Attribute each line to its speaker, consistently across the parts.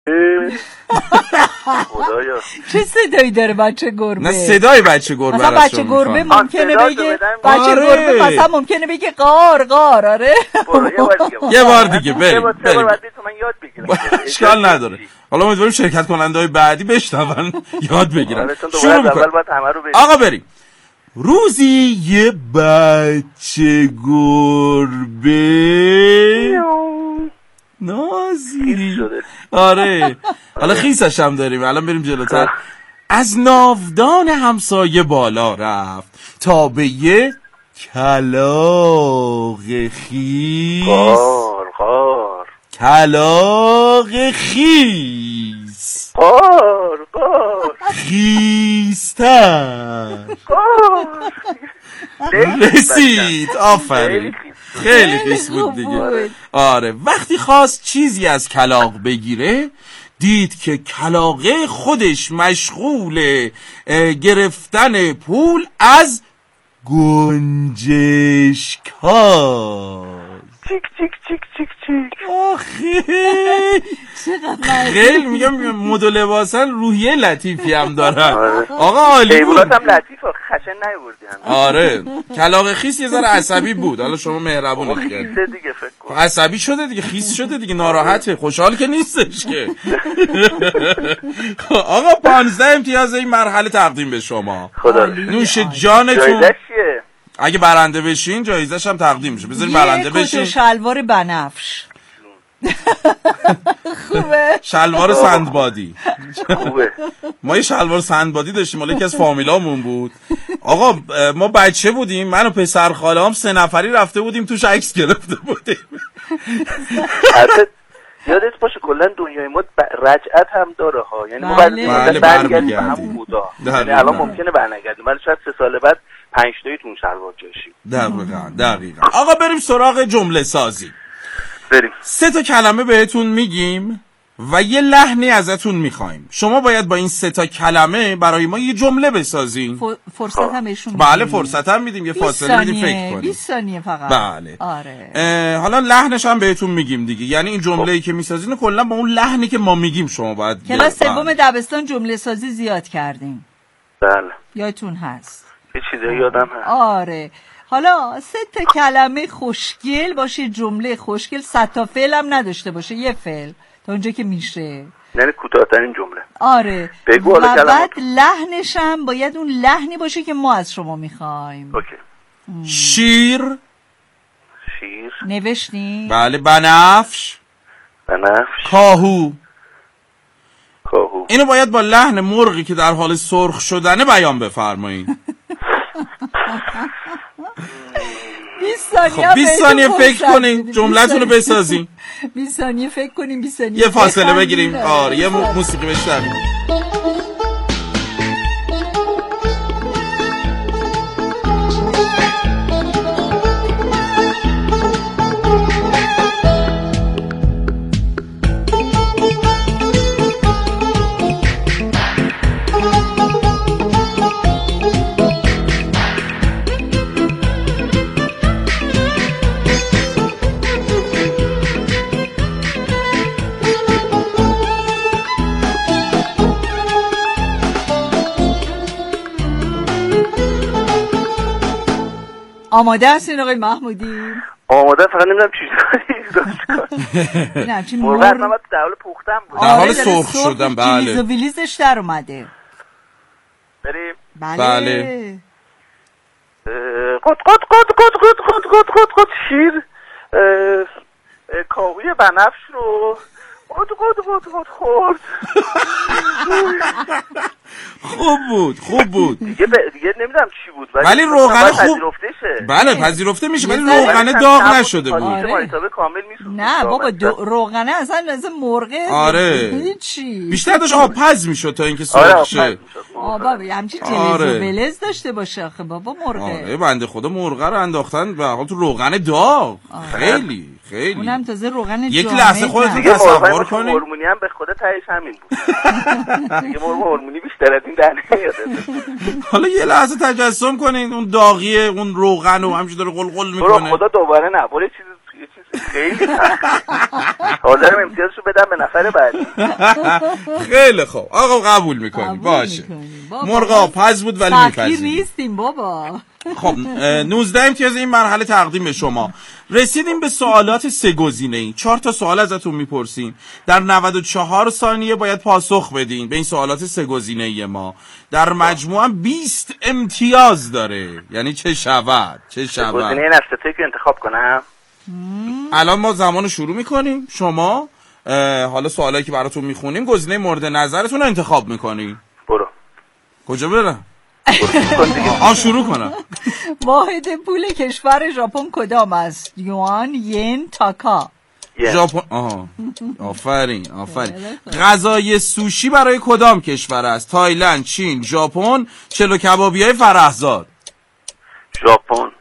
Speaker 1: خدایا
Speaker 2: چه صدایی داره بچه گربه؟
Speaker 3: نه صدای بچه گربه
Speaker 2: مثلا بچه گربه ممکنه بگه بچه گربه مثلا ممکنه بگه قار قار. آره
Speaker 3: یه بار دیگه بریم
Speaker 1: من یاد بگیرم.
Speaker 3: اشکال نداره. حالا امیدواریم شرکت کننده‌های بعدی بشنون یاد بگیرن.
Speaker 1: شروع می‌کنیم.
Speaker 3: آقا بریم. روزی یه بچه گربه نازی آره حالا خیسش هم داریم الان بریم جلوتر. از ناودان همسایه بالا رفت تا به یه کلاغ خیس کلاغ خیس خیستر رسید. آفرین خیلی خیس بود دیگه. آره وقتی خواست چیزی از کلاغ بگیره دید که کلاغه خودش مشغول گرفتن پول از گنجشک‌ها.
Speaker 1: چیک چیک چیک چیک چیک.
Speaker 3: آخه خیلی میگم مد و لباسن روحیه لطیفی هم دارن. آقا عالی بود.
Speaker 1: حیوانات هم لطیفه خشن نیوردی هم.
Speaker 3: آره کلاغ خیس یه ذره عصبی بود. حالا شما مهربونی کردید
Speaker 1: دیگه فکر کن.
Speaker 3: عصبی شده دیگه خیس شده دیگه ناراحته خوشحال که نیستش که. آقا 15 امتیاز این مرحله تقدیم به شما.
Speaker 1: خدا
Speaker 3: نوش جانتون. اگه برنده بشین جایزش هم تقدیم میشه. بذارید برنده بشین.
Speaker 2: یه کت شلوار بنفش. خوبه.
Speaker 3: شلوار سندبادی.
Speaker 1: خوبه.
Speaker 3: ما یه شلوار سندبادی داشتیم مال یکی از فامیلامون بود. آقا ما بچه بودیم من و پسر خاله‌ام 3 نفری رفته بودیم توش عکس گرفته بودیم.
Speaker 1: یادت باشه کلا دنیای ما رجعت هم داره ها. یعنی ما
Speaker 3: برمیگردیم
Speaker 1: به همون بودا. یعنی الان ممکنه برنگردیم ولی شاید 3 سال بعد 5 تاییتون شلوار جاشیم.
Speaker 3: دقیقاً. آقا بریم سراغ جمله سازی.
Speaker 1: بریم.
Speaker 3: 3 تا کلمه بهتون میگیم و یه لحنی ازتون میخوایم. شما باید با این 3 تا کلمه برای ما یه جمله بسازین.
Speaker 2: فرصت هم بهشون
Speaker 3: بله فرصت هم میدیم یه فاصله میدیم فکر کنیم.
Speaker 2: 20 ثانیه فقط.
Speaker 3: بله.
Speaker 2: آره.
Speaker 3: حالا لحنش هم بهتون میگیم دیگه. یعنی این جمله‌ای که میسازین کلا با اون لحنی که ما میگیم شما باید.
Speaker 2: کلاس سوم دبستان جمله سازی زیاد کردیم.
Speaker 1: بله.
Speaker 2: یادتون هست.
Speaker 1: یه چیزی یادم هست.
Speaker 2: آره. حالا 3 تا کلمه خوشگل باشه جمله خوشگل 100 تا فعل هم نداشته باشه یه فعل تا اونجا که میشه.
Speaker 1: یعنی کوتاه‌ترین جمله.
Speaker 2: آره.
Speaker 1: بگو
Speaker 2: و بعد لحنش هم باید اون لحنی باشه که ما از شما میخوایم.
Speaker 1: اوکی.
Speaker 3: شیر
Speaker 2: نوشتیم؟
Speaker 3: بله. بنفش کاهو. اینو باید با لحن مرغی که در حال سرخ شدنه بیان بفرمایید. 20 ثانیه فکر کنین جمله‌تون رو بسازین.
Speaker 2: 20 ثانیه فکر کنین 20 ثانیه
Speaker 3: یه فاصله بگیریم. آره یه موسیقی بشنویم.
Speaker 2: آماده هستین آقای محمودی؟
Speaker 1: آماده فقط نمیدونم چی کنم. مرغ اصلا در حال پختن بود.
Speaker 3: در حال سرخ شدن. بله.
Speaker 2: ویلیز و ویلیزش در اومده.
Speaker 1: بریم.
Speaker 3: بله.
Speaker 1: قط شیر کاوی بنفش رو خورد.
Speaker 3: خوب بود.
Speaker 1: دیگه نمیدونم چی بود
Speaker 3: ولی روغن خوب
Speaker 1: پذیرفته.
Speaker 3: بله پذیرفته میشه ولی روغن داغ نشده بود.
Speaker 1: نه
Speaker 2: بابا روغنه اصلا از مرغه.
Speaker 3: آره
Speaker 2: هیچی
Speaker 3: بیشتر داشت آب پز میشد تا اینکه سرخ شه.
Speaker 2: بابا همچین جلز و بلز داشته باشه آخه بابا مرغه.
Speaker 3: آره بنده خدا مرغه رو انداختن به حال تو روغن داغ. خیلی
Speaker 2: اونم تازه روغن جامد.
Speaker 3: یک لحظه خودتون تصور کنید.
Speaker 1: هورمونی هم به خدا تهش همین بود. دیگه مرغ هورمونی بیشتر از این در نمیاد.
Speaker 3: حالا یه لحظه تجسم کنین اون داغیه اون روغن و همینجوری داره قلقل میکنه.
Speaker 1: خدا دوباره نه برای چیز خیلی سخت. حاضرم امتیازشو بدم به نفر بعدی.
Speaker 3: خیلی خوب آقا قبول میکنی باشه. مرغا پز بود ولی میپذیریم.
Speaker 2: تأخیر نیستیم بابا.
Speaker 3: خب 19 امتیاز این مرحله تقدیم به شما. رسیدیم به سوالات سه گزینه‌ای. 4 تا سوال ازتون میپرسیم. در 94 ثانیه باید پاسخ بدین به این سوالات سه گزینه‌ای ما. در مجموع 20 امتیاز داره. یعنی چه شود؟
Speaker 1: گزینه نستایی که انتخاب کنم.
Speaker 3: الان ما زمانو شروع میکنیم. شما حالا سوالایی که براتون میخونیم گزینه مورد نظرتون رو انتخاب میکنی.
Speaker 1: برو.
Speaker 3: کجا برم؟ شروع کنم.
Speaker 2: واحد پول کشور ژاپن کدام است؟ یوان، ین، تاکا.
Speaker 3: ژاپن. آفرین. غذای سوشی برای کدام کشور است؟ تایلند، چین، ژاپن، چلو کبابیای فرهزاد.
Speaker 1: ژاپن.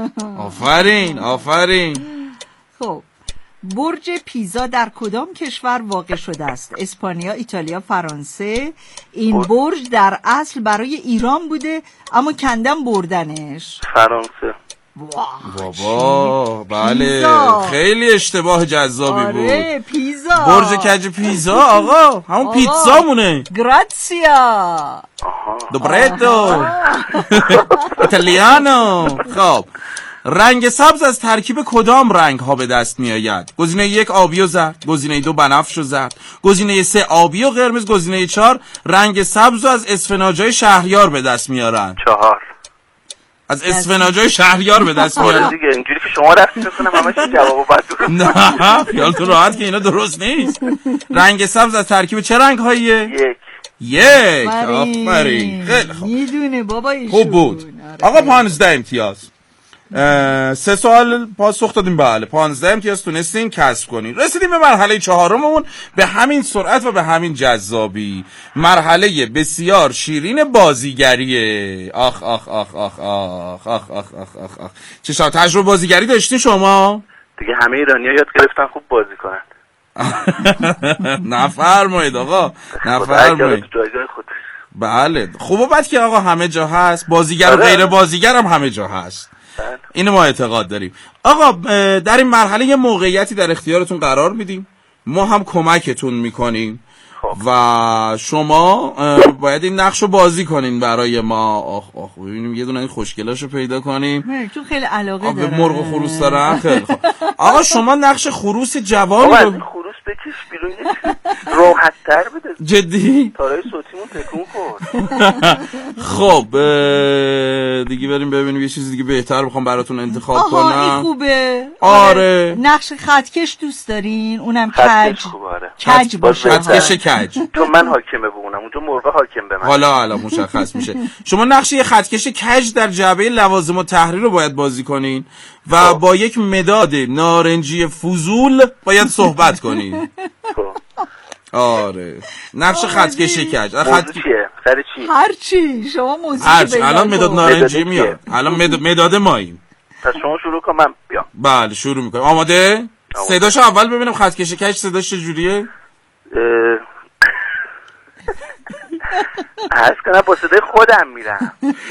Speaker 3: آفرین.
Speaker 2: خب برج پیزا در کدام کشور واقع شده است؟ اسپانیا، ایتالیا، فرانسه. این برج در اصل برای ایران بوده اما کندن بردنش.
Speaker 1: فرانسه.
Speaker 3: بابا بله
Speaker 2: پیزا.
Speaker 3: خیلی اشتباه جذابی بود.
Speaker 2: آره پیزا.
Speaker 3: برج کج پیزا آقا همون پیتزامونه.
Speaker 2: گراتسیا.
Speaker 3: دوبرتو ایتالیانو. خب رنگ سبز از ترکیب کدام رنگ ها به دست می آید؟ گزینه 1 آبی و زرد، گزینه 2 بنفش و زرد، گزینه 3 آبی و قرمز، گزینه 4 رنگ سبز و از اسفناجای شهریار به دست میارن.
Speaker 1: 4
Speaker 3: از اسفناجای شهریار به دست میارن
Speaker 1: دیگه. اینجوری که شما رفتید بکنم همش جوابو بعد درست.
Speaker 3: نه خیالتون راحت که اینا درست نیست. رنگ سبز از ترکیب چه رنگ هاییه؟ 1. آفرین. خیلی خوب
Speaker 2: میدونه بابا ایشون.
Speaker 3: خوب بود. آقا 15 امتیاز. 3 سوال پاسخ دادیم بله 15 امتیاز تونستین کسب کنین. رسیدیم به مرحله 4مون به همین سرعت و به همین جذابی. مرحله بسیار شیرین بازیگریه. آخ آخ آخ آخ آخ آخ آخ آخ آخ آخ. چه تجربه بازیگری داشتین شما؟
Speaker 1: دیگه همه ایرانی‌ها یاد گرفتن خوب بازی کنن.
Speaker 3: نفرمایید آقا نفرمایید. بله خوب و بد که آقا همه جا هست. بازیگر و غیر بازیگر هم همه جا هست. اینو ما اعتقاد داریم. آقا در این مرحله یه موقعیتی در اختیارتون قرار میدیم. ما هم کمکتون میکنیم و شما باید این نقش رو بازی کنین برای ما. آخ ببینیم یه دونه این خوشگلاشو پیدا کنیم.
Speaker 2: چون خیلی علاقه داره.
Speaker 3: به مرغ و خروس دارن. خیلی خوب. آقا شما نقش خروس جوانی رو
Speaker 1: خروس بکش بیرون راحت تر بده.
Speaker 3: جدی؟
Speaker 1: تارای صوتیمون تکون خورد.
Speaker 3: خب دیگه بریم ببینیم یه چیز دیگه بهتر بخوام براتون انتخاب کنم.
Speaker 2: این خوبه.
Speaker 3: آره.
Speaker 2: نقش خطکش دوست دارین؟ اونم
Speaker 1: کج.
Speaker 2: کج باشه.
Speaker 3: خطکش کج.
Speaker 1: چون من حاکمه بمونم اونجا مرغ حاکم به من.
Speaker 3: حالا مشخص میشه. شما نقش یه خطکش کج در جعبه لوازم التحریر رو باید بازی کنین و با یک مداد نارنجی فضول باید صحبت کنین. آره نقش خطکش کج.
Speaker 1: موضوع چیه؟ سر چی؟
Speaker 2: هر چی شما موضوع
Speaker 3: الان مداد نارنجی میاد. الان مداد ماییم.
Speaker 1: پس شما شروع کن من بیام.
Speaker 3: بله شروع میکنم. آماده؟ صداشو اول ببینم خطکش کج صداش چجوریه؟
Speaker 1: عرض کنم با صدای خودم میرم.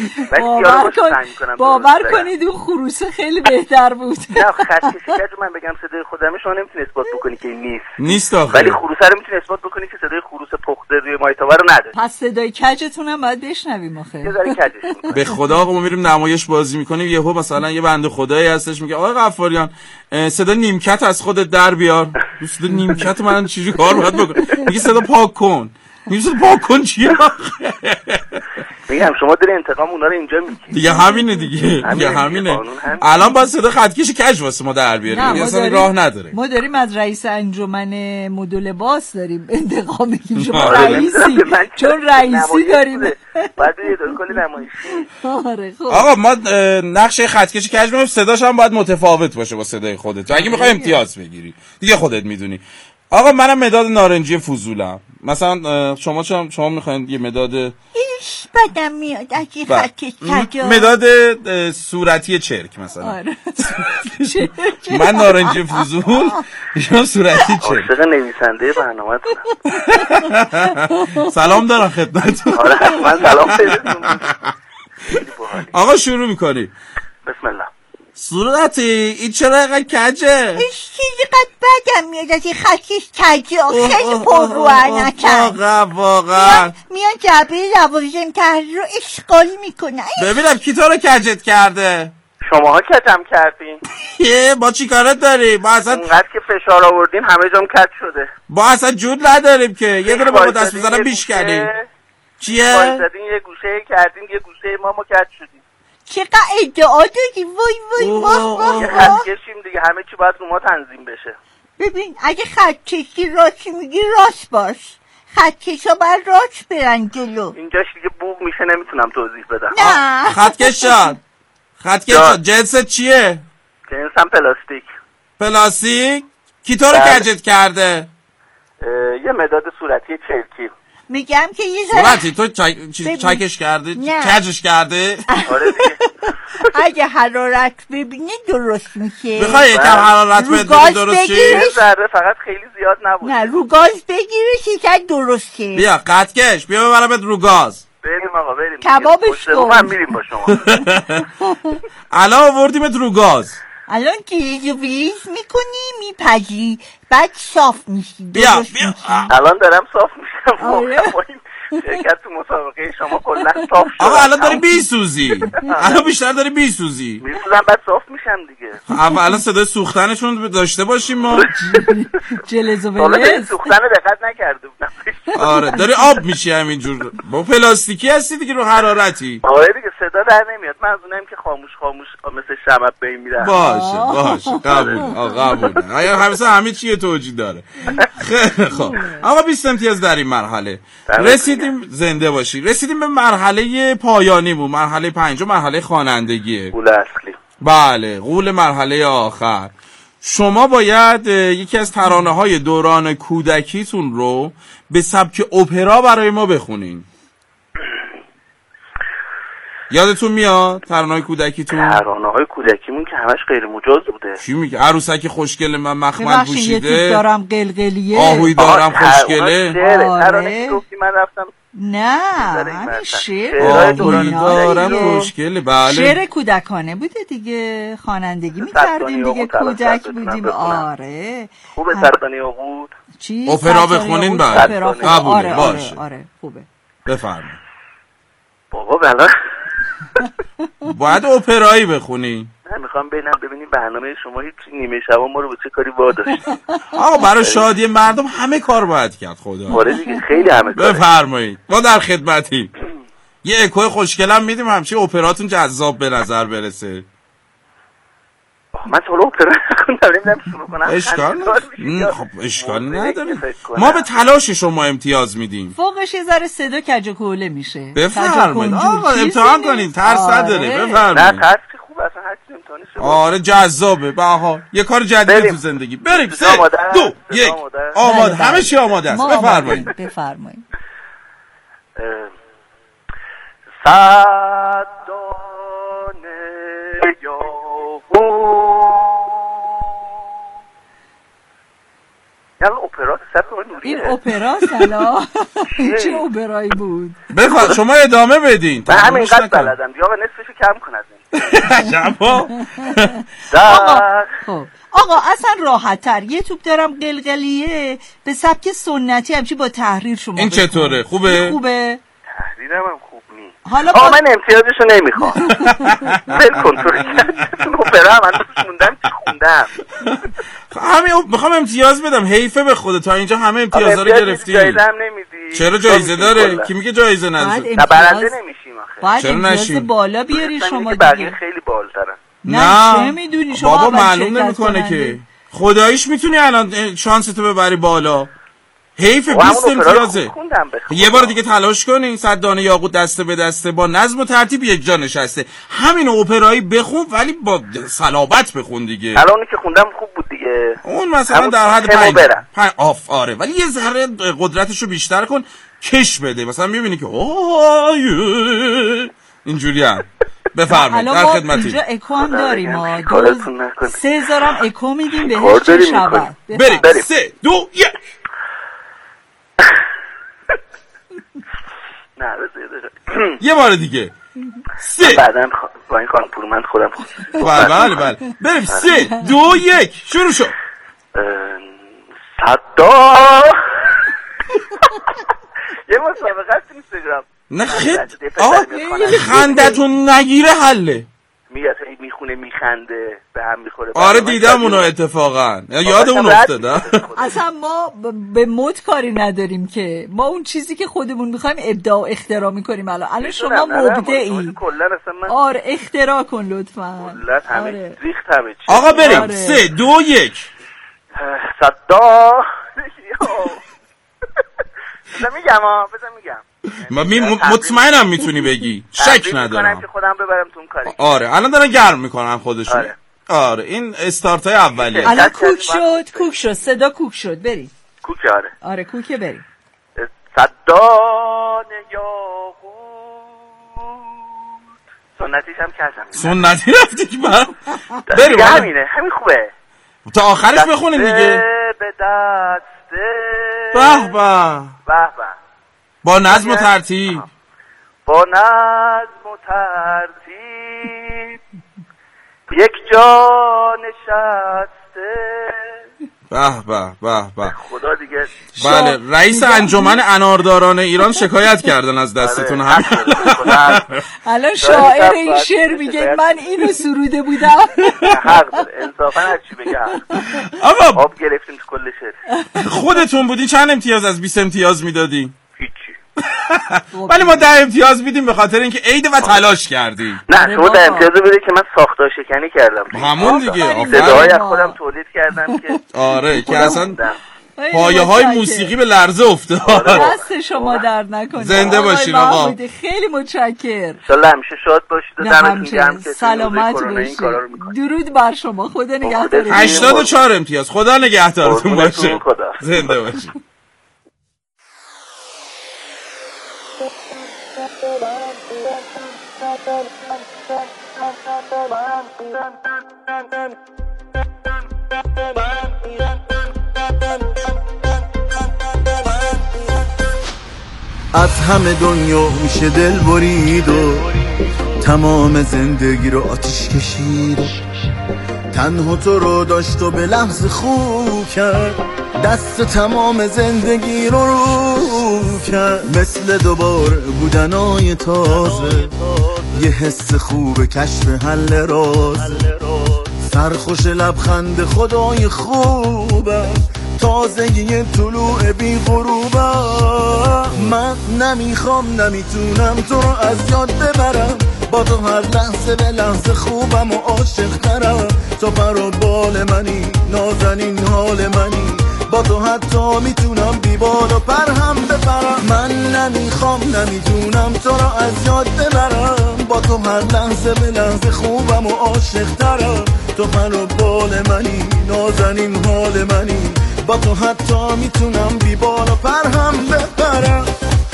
Speaker 2: باور کنید اون خروسه خیلی بهتر بود.
Speaker 1: نه خطکش کج من بگم صدای خودمه شما نمیتونی اثبات بکنی که
Speaker 3: نیست آخه.
Speaker 1: ولی خروسه رو میتونی اثبات بکنی که صدای خروس پخته روی مایتابه رو نداره.
Speaker 2: پس صدای کجتون هم باید بشنویم آخه.
Speaker 1: یه ذره کجش.
Speaker 3: به خدا آقا ما میریم نمایش بازی میکنیم یهو مثلا یه بنده خدایی هستش میگه آقا غفاریان صدا نیمکت از خودت در بیار. صدا نیمکت من چجوری کار باید بکنم؟ میگه صدا پاک کن. میگه پاک کن چیه؟
Speaker 1: میگم شما داری انتقام اونا رو اینجا میگیری.
Speaker 3: دیگه همینه دیگه همینه. الان باید صدا خطکش کج واسه ما در بیاریم. اصلا راه نداره.
Speaker 2: ما داریم از رئیس انجمن مد و لباس داریم انتقام میگیریم. شما رئیسی چون رئیسی داریم.
Speaker 1: بعد یه دور کلی نمایشی.
Speaker 2: آره خب.
Speaker 3: آقا ما نقش خطکش کج میگیم صداش هم باید متفاوت باشه با صدای خودت. اگه میخوای امتیاز بگیری دیگه خودت میدونی. آقا منم مداد نارنجی فضولم. مثلا شما میخواین یه مداد
Speaker 2: ایش بدم میاد اگه خطکش کجا
Speaker 3: مداد صورتی چرک مثلا.
Speaker 2: آره.
Speaker 3: من نارنجی فضول شما صورتی چرک.
Speaker 1: عاشق نویسنده برنامه
Speaker 3: سلام دارم خدمتتون.
Speaker 1: آره من سلام پیداتون.
Speaker 3: آقا شروع میکنی.
Speaker 1: بسم الله.
Speaker 3: صورتی این چرا اینقدر کجه؟
Speaker 2: چیزی قد بدم میاد از این خطیش کجه خیلی پر رو نکن.
Speaker 3: واقعا
Speaker 2: میان جبه لوازم تحریر رو اشغال میکنن.
Speaker 3: ببینم کی تو رو کجت کرده؟
Speaker 1: شماها کجم کردین.
Speaker 3: با چی کارت داریم؟ با اصلا
Speaker 1: اینقدر که فشار آوردین همه جام کج شده.
Speaker 3: با اصلا جود نداریم که یه دونه با دست بزنم بیش کردیم. چیه؟
Speaker 1: وایسادین یه گوشه کردین یه گوشه ما کج شدیم.
Speaker 2: چقدر ادعا دادی وای
Speaker 1: یه خط کشیم دیگه همه چی باید رو ما تنظیم بشه.
Speaker 2: ببین اگه خط کشی راست میگی راست باش، خط کشا باید راست برن جلو.
Speaker 1: اینجاش دیگه بوق میشه نمیتونم توضیح بدم.
Speaker 2: نه
Speaker 3: خط کشان جنست چیه؟
Speaker 1: جنسم
Speaker 3: پلاستیک؟ کی تو رو کجت کرده؟
Speaker 1: یه مداد صورتی چرکی.
Speaker 2: میگم که یه ذره
Speaker 3: صورتی تو چکش کرده؟ کجش کرده؟
Speaker 1: آره دیگه.
Speaker 2: اگه حرارت ببینه درست میشه.
Speaker 3: بخوای یکم حرارت ببینه درست شه؟
Speaker 1: یه ذره فقط خیلی زیاد نبود.
Speaker 2: نه رو گاز بگیرش یکم درست شه.
Speaker 3: بیا قطکش بیا ببرمت رو گاز.
Speaker 1: بریم آقا بریم.
Speaker 2: کبابش کن.
Speaker 1: من میریم با شما.
Speaker 3: الان آوردیمت رو گاز.
Speaker 2: الان که ریز میکنی میپجی بعد صاف میشی.
Speaker 3: بیا
Speaker 1: الان دارم صاف میشم.
Speaker 2: آره.
Speaker 1: شرکت تو مسابقه شما کلا صاف شد.
Speaker 3: آقا الان داری بیسوزی. الان بیشتر داری بیسوزی.
Speaker 1: میسوزم بعد صاف میشم دیگه.
Speaker 3: الان صدای سوختنشون داشته باشیم ما.
Speaker 2: جلز و
Speaker 1: حالا
Speaker 2: بلز.
Speaker 1: سوختن دقت نکرده بودم.
Speaker 3: آره داری آب میشی همینجور. با پلاستیکی هستی دیگه رو حرارتی.
Speaker 1: آره دیگه صدا در نمیاد. من از اونم که خاموش مثل شمع بین میرم.
Speaker 3: باشه قبول. آیا همه چیه توجیه داره. خیلی خوب. آقا 20 امتیاز در این مرحله. رسیدیم زنده باشی. رسیدیم به مرحله پایانی بود. مرحله 5 مرحله خوانندگیه.
Speaker 1: قول اصلی.
Speaker 3: بله قول مرحله آخر. شما باید یکی از ترانه‌های دوران کودکیتون رو به سبک اپرا برای ما بخونین. یادتون میاد ترانه‌های کودکیتون؟
Speaker 1: ترانه‌های کودکیمون که همش غیر مجاز بوده.
Speaker 3: چی میگه؟ عروسک خوشگل من مخمل پوشیده.
Speaker 2: یه دارم قلقلیه.
Speaker 3: آهوی دارم خوشگله.
Speaker 1: ترانه که گفتی من رفتم.
Speaker 2: نه همین شعر
Speaker 3: آهوی دارم خوشگله. بله
Speaker 2: شعر کودکانه بوده دیگه. خوانندگی می‌کردیم دیگه کودک بودیم. آره
Speaker 1: خوبه ترانه بود.
Speaker 2: چی؟
Speaker 3: اپرا بخونین بعد. قبوله باشه.
Speaker 2: آره خوبه.
Speaker 3: بفرمایید.
Speaker 1: بابا بلا
Speaker 3: باید اپرایی بخونی.
Speaker 1: من میخوام ببینیم برنامه شما هیچ نیمه شبا ما رو به چه کاری واداشت.
Speaker 3: آقا برای شادی مردم همه کار باید کرد خدا.
Speaker 1: آره دیگه خیلی همه کار.
Speaker 3: بفرمایید ما در خدمتیم. یه اکوی خوشگلم میدیم همچین اپراتون جذاب به نظر برسه.
Speaker 1: من تو رو اپرا نمیدونم شروع کنم.
Speaker 3: اشکال نداره. ما به تلاش شما امتیاز میدیم.
Speaker 2: فوقش یه ذره صدا کج و کوله میشه.
Speaker 3: بفرمایید آقا امتحان کنین ترس نداره. بفرمایید.
Speaker 1: نه ترس که خوب اصلا هر چیزی امتحانی شده.
Speaker 3: آره جذابه. بها یه کار جدید تو زندگی. بریم 3 2 1 آماده. همه چی آماده است.
Speaker 2: بفرمایید.
Speaker 1: صد
Speaker 2: این اپرا سلا چه اپرایی بود؟
Speaker 3: بخواد شما ادامه بدین.
Speaker 1: من همینقدر بلدم یا به نصفشو کم کن از این.
Speaker 2: آقا اصلا راحت تر یه توپ دارم قلقلیه به سبک سنتی همچی با تحریر شما
Speaker 3: این چطوره؟ خوبه؟
Speaker 1: تحریرم هم خوب نیست.
Speaker 2: حالا
Speaker 1: من امتیازشو نمیخوام. بل کن تو اپرا من خوندم چی خوندم.
Speaker 3: همین میخوام امتیاز بدم. حیفه به خودت تا اینجا همه امتیازا رو گرفتی.
Speaker 1: جایزه هم نمیدی.
Speaker 3: چرا جایزه داره؟ کی میگه جایزه نداره؟
Speaker 1: نه برنده نمیشیم آخه.
Speaker 2: باید امتیاز بالا بیاری شما دیگه.
Speaker 1: بقیه خیلی بالاترن.
Speaker 2: نه چه میدونی شما
Speaker 3: بابا معلوم نمیکنه که. خداییش میتونی الان شانستو ببری بالا. حیف 20 امتیازه. یه بار دیگه تلاش کنین. 100 دانه یاقوت دسته به دسته با نظم و ترتیب یک جا نشسته. همین اپرایی بخون ولی با صلابت بخون دیگه.
Speaker 1: الانی که خوندم خوب بود دیگه.
Speaker 3: اون مثلا در حد 5 آره ولی یه ذره قدرتشو بیشتر کن. کش بده مثلا میبینی که اینجوری هم بفرمایید در خدمتی.
Speaker 2: اینجا اکو هم داریم ما 3000 هم اکو میدیم بهش چه شبه.
Speaker 3: بریم 3 2 1
Speaker 1: نه
Speaker 3: یه بار دیگه 3
Speaker 1: با این خانم پورمند خودم
Speaker 3: بله بریم 3 2 1 شروع شد.
Speaker 1: صدا یه مسابقه است اینستاگرام.
Speaker 3: نه خندتون نگیره حله.
Speaker 1: میگه میخونه میخنده به هم میخوره.
Speaker 3: آره دیدم اونو اتفاقا یادمون افتاد.
Speaker 2: اصلا ما به مد کاری نداریم که ما اون چیزی که خودمون میخوایم ابداع و اختراع میکنیم. الان شما مبدعی. آره اختراع کن لطفا.
Speaker 1: آره ریخت همه چی.
Speaker 3: آقا بریم 3 2 1
Speaker 1: صدا بذار میگم
Speaker 3: مطمئنم میتونی بگی، شک ندارم
Speaker 1: که خودم ببرم تو اون کاری.
Speaker 3: آره الان دارن گرم میکنن خودشون. آره این استارت های اولیه.
Speaker 2: الان کوک شد صدا کوک شد. بریم
Speaker 1: کوکه.
Speaker 2: آره کوکه بریم.
Speaker 1: صدا نگاه سنتیش هم کردم.
Speaker 3: سنتی رفتی که بریم
Speaker 1: همین خوبه
Speaker 3: تا آخرش بخونیم دیگه.
Speaker 1: به دست
Speaker 3: به با نظم و ترتیب
Speaker 1: یک جا نشسته.
Speaker 3: به
Speaker 1: خدا دیگه.
Speaker 3: بله رئیس انجمن انارداران ایران شکایت کردن از دستتون. هم
Speaker 2: الان شاعر این شعر میگه من اینو سروده بودم.
Speaker 1: حق داره انصافا هر چی بگه.
Speaker 3: آقا
Speaker 1: آب گرفتیم تو کل شعر.
Speaker 3: خودتون بودی چند امتیاز از 20 امتیاز میدادی؟
Speaker 1: هیچی.
Speaker 3: ولی ما 10 امتیاز میدیم به خاطر اینکه عید و تلاش کردی.
Speaker 1: نه شما 10 امتیاز بده که من ساختار شکنی کردم.
Speaker 3: همون دیگه
Speaker 1: صداهای از خودم تولید کردم که
Speaker 3: آره که اصلا پایه های موسیقی به لرزه افتاد.
Speaker 2: دست شما درد نکنه.
Speaker 3: زنده باشین آقا.
Speaker 2: خیلی متشکرم.
Speaker 1: انشالله همیشه شاد باشید و دمتون گرم که
Speaker 2: سلامت باشید. درود بر شما. خدا نگهدارتون.
Speaker 3: 84 امتیاز. خدا نگهدارتون باشه. زنده باشید.
Speaker 4: از همه دنیا میشه دل برید و تمام زندگی رو آتیش کشید. تنها تو رو داشت و به لحظه خوب کرد، دست تمام زندگی رو کرد. مثل دوباره بودنای تازه، یه حس خوب کشف حل راز. سرخوش لبخند خدای خوبم، تازه یه طلوع بی غروبم. من نمیخوام نمیتونم تو رو از یاد ببرم، با تو هر لحظه به لحظه خوبم و عاشق ترم. تو پر و بال منی، نازنین حال منی، با تو حتی میتونم بی بال و پر هم بپرم. من نمیخوام نمیتونم تو رو از یاد ببرم، با تو هر لحظه به لحظه خوبم و عاشق ترم. تو پر و بال منی، نازنین حال منی، با تو حتی میتونم بی بال و پر هم بپرم.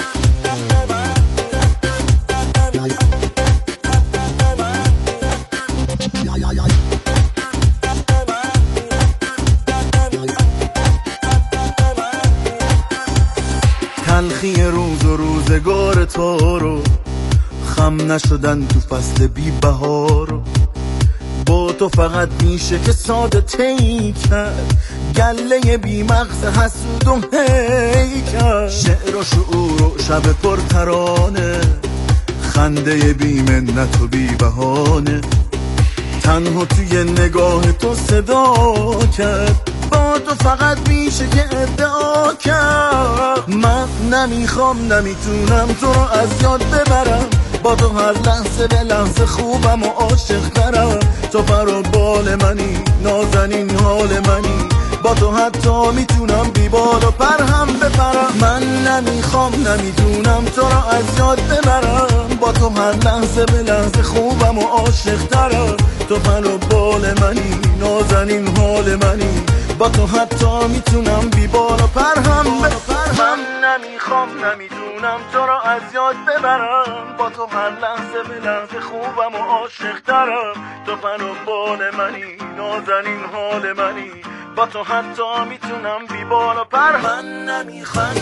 Speaker 4: تلخی روز و روزگار تو رو، خم نشدن تو فصل بی بهارو. با تو فقط میشه که ساده تی کرد، گله بی مغز حسود و هیکر. شعر و شعور و شب پر ترانه، خنده بی منت و بی بهانه. تنها توی نگاه تو صدا کرد، با تو فقط میشه که ادعا کرد. من نمیخوام نمیتونم تو رو از یاد ببرم، با تو هر لحظه به لحظه خوبم و عاشق ترم. تو پر و بال منی، نازنین حال منی، با تو حتی میتونم بی بال و پر هم بپرم. من نمیخوام نمیتونم تو رو از یاد ببرم، با تو هر لحظه به لحظه خوبم و عاشق ترم. تو پر و بال منی، نازنین حال منی، با تو حتی میتونم بی بال و پر هم بپرم. من نمیخوام نمیتونم تو رو از یاد ببرم، با تو هر لحظه به لحظه خوبم و عاشق ترم. تو پر و بال منی، نازنین حال منی، با تو حتی میتونم بی بال و پر. من نمیخوام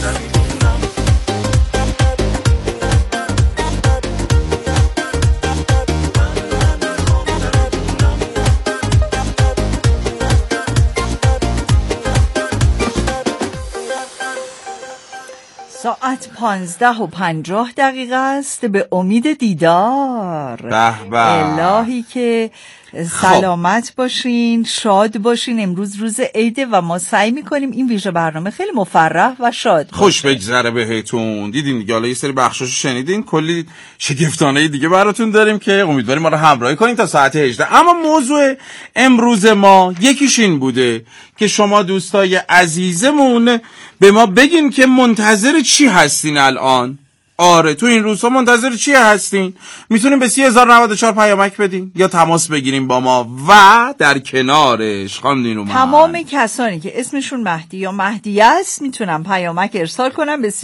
Speaker 4: نمیتونم
Speaker 2: ساعت 15:50 است. به امید دیدار.
Speaker 3: به به.
Speaker 2: الهی که سلامت باشین، شاد باشین. امروز روز عیده و ما سعی میکنیم این ویژه برنامه خیلی مفرح و شاد
Speaker 3: خوش بگذره بهتون. دیدین دیگه، حالا یه سری بخشاشو شنیدین، کلی شگفتانه دیگه براتون داریم که امیدواریم ما رو همراهی کنین تا ساعت 18. اما موضوع امروز ما یکیش این بوده که شما دوستای عزیزمون به ما بگین که منتظر چی هستین الان. آره تو این روزها منتظر چی هستین؟ میتونیم به 3094 پیامک بدین یا تماس بگیریم با ما و در کنارش خواندین
Speaker 2: تمام کسانی که اسمشون مهدی یا مهدی است میتونن پیامک ارسال کنن به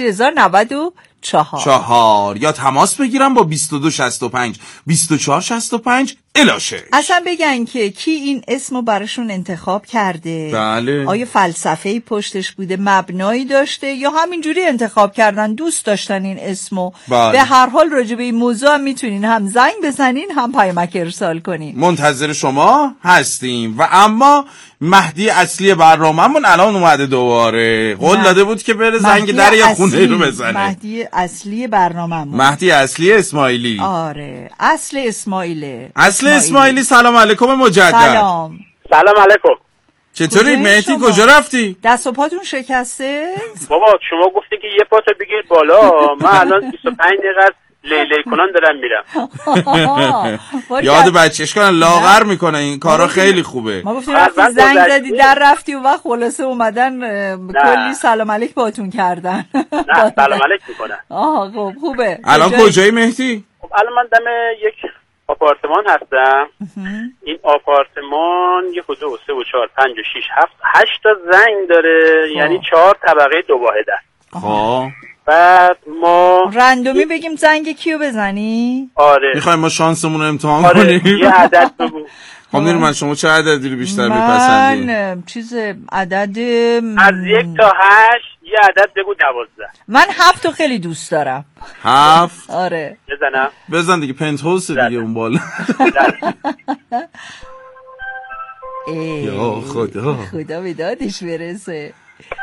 Speaker 2: 3094
Speaker 3: یا تماس بگیرم با 2265 2465 الاشه.
Speaker 2: اصلا بگن که کی این اسمو براشون انتخاب کرده.
Speaker 3: بله.
Speaker 2: آیا فلسفه‌ای پشتش بوده، مبنایی داشته، یا همینجوری انتخاب کردن، دوست داشتن این اسمو.
Speaker 3: بله.
Speaker 2: به هر حال راجع به این موضوع هم میتونین هم زنگ بزنین هم پیامک ارسال کنین.
Speaker 3: منتظر شما هستیم. و اما مهدی اصلی برنامه‌مون الان اومده دوباره. قول داده بود که بره زنگ در یا خونه رو بزنه.
Speaker 2: مهدی اصلی برنامه‌مون.
Speaker 3: مهدی اصلی اسماعیلی.
Speaker 2: آره، اصل اسماعیله.
Speaker 3: اصل اسماعیلی. سلام علیکم مجدد.
Speaker 1: سلام علیکم.
Speaker 3: چطوری مهدی؟ کجا رفتی؟
Speaker 2: دست و پاتون شکسته؟
Speaker 1: بابا شما گفتی که یه پاتو بگیر بالا. من الان 25 دقیقه لیلی کنان دارم میرم.
Speaker 3: یاد بچهش کنن لاغر میکنه، این کارا خیلی خوبه.
Speaker 2: ما گفتیم رفتی زنگ زدی در رفتی و وقت خلاصه اومدن کلی سلام علیک باتون کردن.
Speaker 1: نه سلام علیک میکنن.
Speaker 2: خب خوبه.
Speaker 3: الان کجایی مهدی؟
Speaker 1: خب الان من دم یک آپارتمان هستم. این آپارتمان 1 و 2 و 3 و 4 5 و 6 7 8 تا زنگ داره. یعنی 4 طبقه 2 واحده.
Speaker 3: خب
Speaker 1: بعد ما
Speaker 2: رندومی بگیم زنگ کیو بزنی؟
Speaker 1: آره
Speaker 3: میخوایم ما شانسمون رو امتحان
Speaker 1: کنیم.
Speaker 3: یه
Speaker 1: عدد بگو.
Speaker 3: خب من شما چه عددی رو بیشتر میپسندید؟
Speaker 2: من چیز عدد
Speaker 1: از 1 تا 8 یه عدد بگو 12.
Speaker 2: من 7 رو خیلی دوست دارم.
Speaker 3: 7
Speaker 2: آره
Speaker 3: بزن دیگه، پنت هاوس دیگه اون بالا. یا
Speaker 2: خدا به دادش برسه.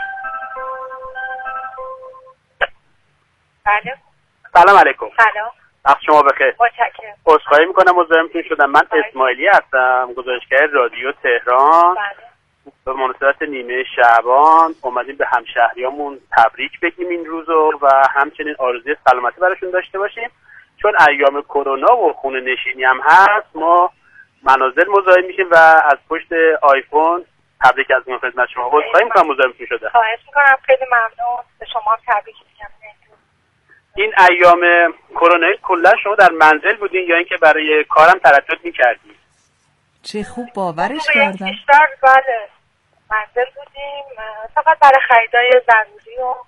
Speaker 5: بله.
Speaker 1: سلام علیکم.
Speaker 5: سلام.
Speaker 1: وقت شما بخیر.
Speaker 5: متشکرم.
Speaker 1: عذرخواهی میکنم مزاحمتون شدم. من اسماعیلی هستم، گزارشگر رادیو تهران.
Speaker 5: بله.
Speaker 1: به مناسبت نیمه شعبان اومدیم به همشهریامون تبریک بگیم این روزو و همچنین آرزوی سلامتی براشون داشته باشیم. چون ایام کرونا و خونه نشینی هم هست، ما منازل مزاحم میشیم و از پشت آیفون تبریک از ما خدمت شما. عذرخواهی میکنم مزاحمتون شده.
Speaker 5: خواهش میکنم، خیلی ممنون. به شما تبریک میگم.
Speaker 1: این ایام کرونا کلا شما در منزل بودین یا اینکه برای کارم تردد میکردین؟
Speaker 2: چه خوب باورش کردم.
Speaker 5: بیشتر بله منزل بودیم، فقط برای خریدای ضروری و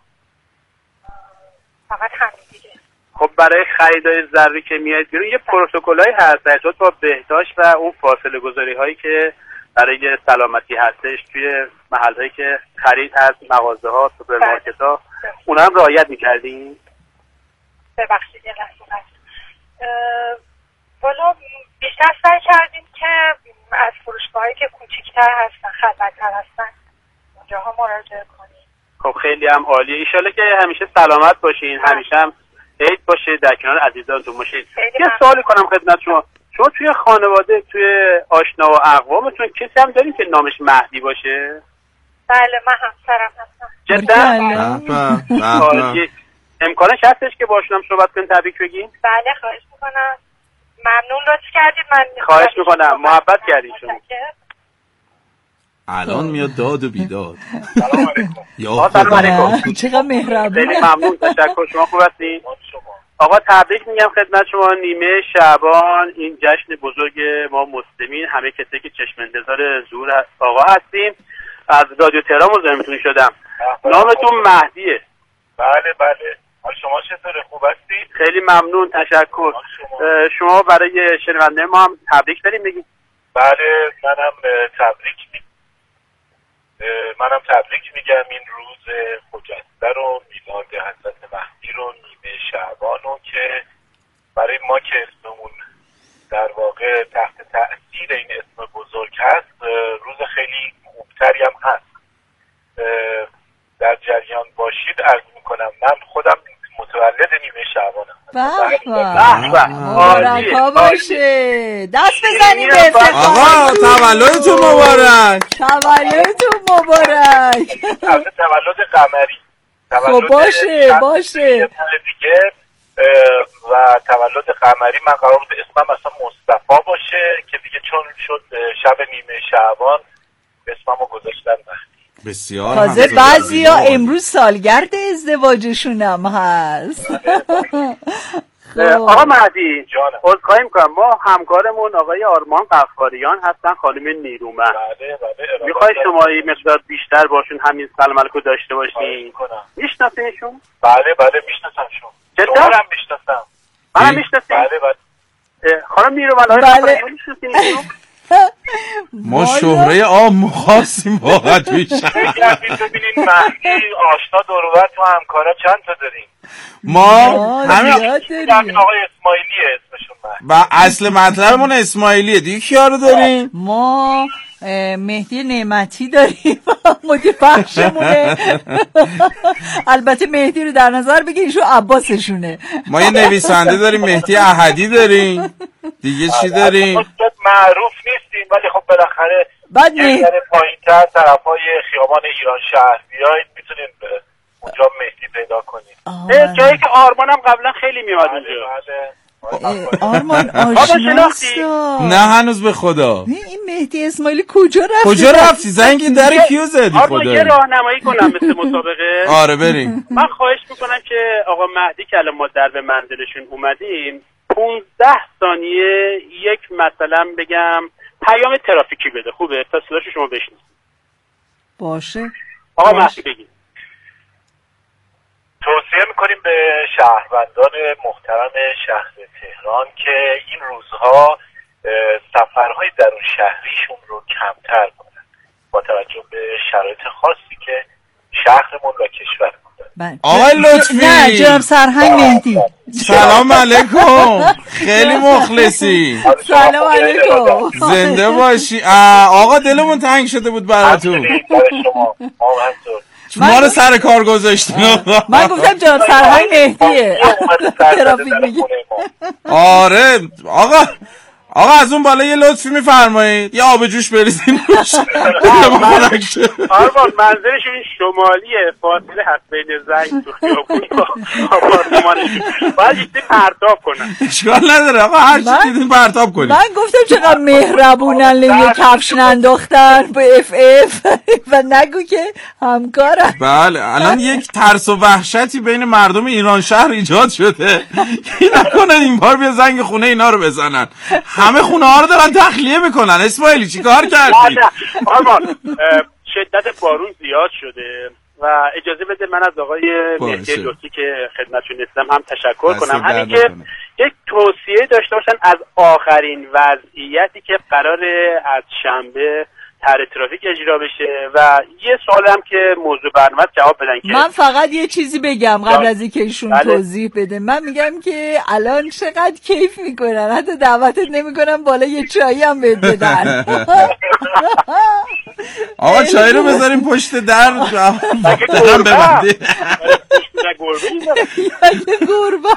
Speaker 5: فقط همین دیگه.
Speaker 1: خب برای خریدای ضروری که میاد بیرون یه پروتکلایی هست در ارتباط با بهداشت و اون فاصله گذاری هایی که برای سلامتی هستش توی محلهایی که خرید هست، مغازه ها، سوپرمارکت ها، اونا هم رعایت میکردین؟
Speaker 5: ببخشید یه لحظه. والا بیشتر سعی کردیم که از فروشگاهایی که کوچیک‌تر هستن، خلوت‌تر هستن، اونجاها مراجعه کنیم.
Speaker 1: خب خیلی هم عالیه. ایشالا که همیشه سلامت باشین، همیشه هم عید باشه، در کنار عزیزانتون باشین. یه سوالی کنم خدمت شما توی خانواده، توی آشنا و اقوامتون کسی هم دارین که نامش مهدی باشه؟
Speaker 5: بله من همسرم هستم.
Speaker 1: جدا؟ امکانش هستش که باشون هم صحبت کنیم، تبریک بگیم؟
Speaker 5: بله خواهش میکنم. ممنون لطف کردید. من
Speaker 1: خواهش میکنم، محبت کردید شما.
Speaker 3: الان میاد داد و بیداد.
Speaker 1: سلام علیکم. سلام علیکم.
Speaker 2: چقدر مهربون.
Speaker 1: خیلی ممنون، تشکر. شما خوب هستین؟ آقا تبریک میگم خدمت شما. نیمه شعبان این جشن بزرگ ما مسلمین، همه کسی که چشم انتظار ظهور آقا هستیم. از رادیو تهران مزاحمتون شدم. نامتون مهدیه؟
Speaker 6: بله بله. شما چطوره، خوب هستید؟
Speaker 1: خیلی ممنون، تشکر. شما برای شنونده ما هم تبریک داریم بگید؟
Speaker 6: بله منم تبریک میگم این روز خجسته رو، میلاد حضرت مهدی رو، نیمه شعبان رو که برای ما که اسممون در واقع تحت تأثیر این اسم بزرگ هست روز خیلی خوبتری هم هست. در جریان باشید عرض میکنم میکنم. من خودم متولد نیمه شعبانم.
Speaker 2: به مبارک باشه. دست بزنیم به افتخار.
Speaker 3: آقا تولدتون مبارک.
Speaker 2: تولدتون مبارک.
Speaker 6: تولد قمری.
Speaker 2: خب باشه
Speaker 6: دیگه و تولد قمری من قرار بود اسمم اصلا مصطفی باشه که دیگه چون شد شب نیمه شعبان اسممو گذاشتن مهدی.
Speaker 3: بسیار
Speaker 2: تازه بعضیا امروز سالگرد ازدواجشون هم هست.
Speaker 1: آقا مهدی عذرخواهی میکنم، ما همکارمون آقای آرمان قفاریان هستن، خانم نیرومن.
Speaker 6: بله
Speaker 1: میخوای شما یه مقدار بیشتر باشون همین سلام علیکم داشته باشین؟ میشناسینشون؟
Speaker 6: بله میشناسمشون.
Speaker 1: جدا؟
Speaker 6: میشناسم.
Speaker 1: منم میشناسین؟
Speaker 6: بله.
Speaker 1: خانم نیرومن آقای میشناسینشون؟
Speaker 3: ما شهره عام خواستیم واقعا توی شهر.
Speaker 6: ببینین مهدی آشنا دور و بر تو همکارا چند تا داریم؟
Speaker 3: ما
Speaker 6: همین آقای اسماعیلیه اسمشون.
Speaker 3: و اصل مطلبمون اسماعیلیه. دیگه کیا رو داریم؟
Speaker 2: ما مهدی نعمتی داریم مدیر بخشمونه. البته مهدی رو در نظر بگیرید شو عباسشونه.
Speaker 3: ما یه نویسنده داریم مهدی احدی داریم. دیگه چی داریم؟
Speaker 6: معروف نیستیم ولی خب بالاخره
Speaker 2: بعد
Speaker 6: یه پایین‌تر طرفای خیابان ایران شهر بیاید میتونین اونجا مهدی پیدا کنید.
Speaker 1: جایی که آرمانم قبلا خیلی میاد اونجا.
Speaker 2: آرمان آشناست؟
Speaker 3: نه هنوز به خدا.
Speaker 2: این مهدی اسماعیلی کجا
Speaker 3: رفتی؟ زنگ در کیو زدی خدا؟
Speaker 1: آرمان یه راهنمایی کنم مثل مسابقه.
Speaker 3: آره بریم.
Speaker 1: من خواهش میکنم که آقا مهدی که الان ما در به منزلشون اومدیم 15 ثانیه یک مثلا بگم پیام ترافیکی بده. خوبه تا صداشو شما بشنوید.
Speaker 2: باشه
Speaker 1: آقا مهدی بگید.
Speaker 6: توصیه میکنیم به شهروندان محترم شهر تهران که این روزها سفرهای درون شهریشون رو کمتر کنن با توجه به شرایط خاصی که شهرمون و کشورمون داره.
Speaker 3: آقای لطفی.
Speaker 2: نه جناب سرهنگ مهدی
Speaker 3: سلام علیکم. خیلی مخلصی.
Speaker 2: سلام علیکم.
Speaker 3: زنده باشی. آقا دلمون تنگ شده بود براتون. ما رو سر کار گذاشتین.
Speaker 2: من گفتم جناب سرهنگ مهدیه ترافیک میگه.
Speaker 3: آره آقا از اون بالا یه لطفی میفرمایید یه آب جوش بریزین روش.
Speaker 1: آرمان منظرشون شمالیه، فاصله هست بین زنگ تو خیابون با آپارتمانشون، باید ایسته پرتاب کنن.
Speaker 3: اشکال نداره آقا هر چی دیدین پرتاب کنید.
Speaker 2: من گفتم چقدر مهربونن یه کفش ننداختن به اف اف و نگو که همکارم.
Speaker 3: بله الان یک ترس و وحشتی بین مردم ایران شهر ایجاد شده که نکنن این بار بیا زنگ خونه اینا رو بزنن. همه خونه ها رو دارن تخلیه میکنن. اسماعیلی چی کار کردی؟
Speaker 1: آرمان شدت بارون زیاد شده و اجازه بده من از آقای مهدی لطفی که خدمتشون نیستم هم تشکر کنم. همین که یک توصیه داشته باشن از آخرین وضعیتی که قراره از شنبه طرح ترافیک اجرا بشه و یه سوال هم که موضوع برنامه جواب بدن. که
Speaker 2: من فقط یه چیزی بگم قبل از اینکه ایشون توضیح بده. من میگم که الان چقدر کیف میکنن، حتی دعوتت نمیکنن بالا یه چایی هم بهت بدن.
Speaker 3: آقا چای رو بذاریم پشت در درم ببندی.
Speaker 2: گربه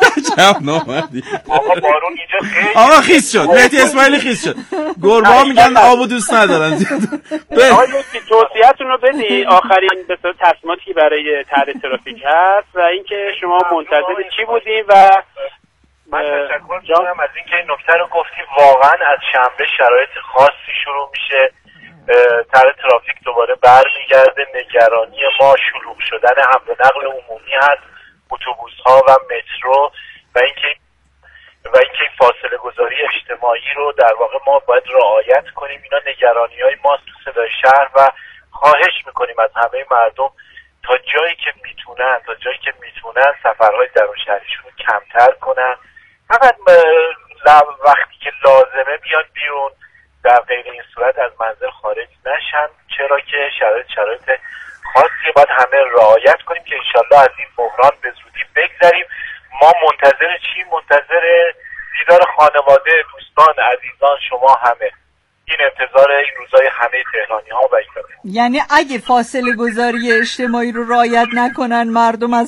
Speaker 6: آقا بارون اینجا خیلی
Speaker 3: آقا خیس شد. مهدی اسماعیلی خیس شد. گربه ها میگن آبو دوست ندارن.
Speaker 1: آقا توصیه‌تون رو بدی آخرین به صورت تصمیماتی برای طرح ترافیک هست و اینکه شما منتظر چی بودین و
Speaker 6: من تشکر می‌کنم از اینکه این نکته رو گفتی. واقعا از شنبه شرایط خاصی شروع میشه، طرح ترافیک دوباره برمیگرده. نگرانی ما شلوغ شدن حمل و نقل عمومی هست، اتوبوس‌ها و مترو و اینکه فاصله گذاری اجتماعی رو در واقع ما باید رعایت کنیم. اینا نگرانی‌های ماست تو صدای شهر و خواهش میکنیم از همه مردم تا جایی که میتونن سفرهای درون شهریشون رو کمتر کنن. فقط وقتی که لازمه بیان بیرون، در غیر این صورت از منزل خارج نشن، چرا که شرایط خاصی باید همه رعایت کنیم که انشالله از این بحران به زودی بگذریم. ما منتظر دیدار خانواده، دوستان، عزیزان شما همه. این انتظار این روزای همه تهرانی ها و ایرانی.
Speaker 2: یعنی اگه فاصله گذاری اجتماعی رو رعایت نکنن مردم از